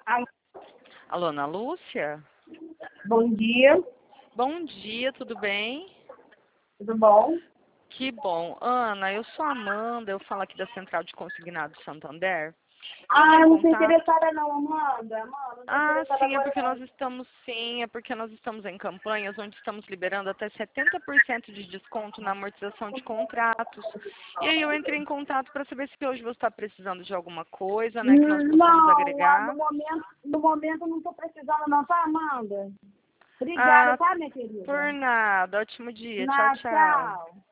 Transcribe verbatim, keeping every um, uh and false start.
Alô, Alô, Ana Lúcia? bom dia, Bom dia, tudo bem? tudo bom? Que bom. Ana, eu sou a Amanda, eu falo aqui da Central de Consignado Santander. Ah, Entre em eu não sou contato. interessada não, Amanda. Amanda, não tô Ah, interessada sim, é agora porque não. nós estamos, sim, é porque nós estamos em campanhas onde estamos liberando até setenta por cento de desconto na amortização de contratos. E aí eu entrei em contato para saber se hoje você está precisando de alguma coisa, né, que nós Hum, possamos Não, ah, no agregar. momento, no momento eu não tô precisando não, tá, Amanda? Obrigada, Ah, tá, minha querida? por nada. Ótimo dia. Tchau, Na, tchau. tchau.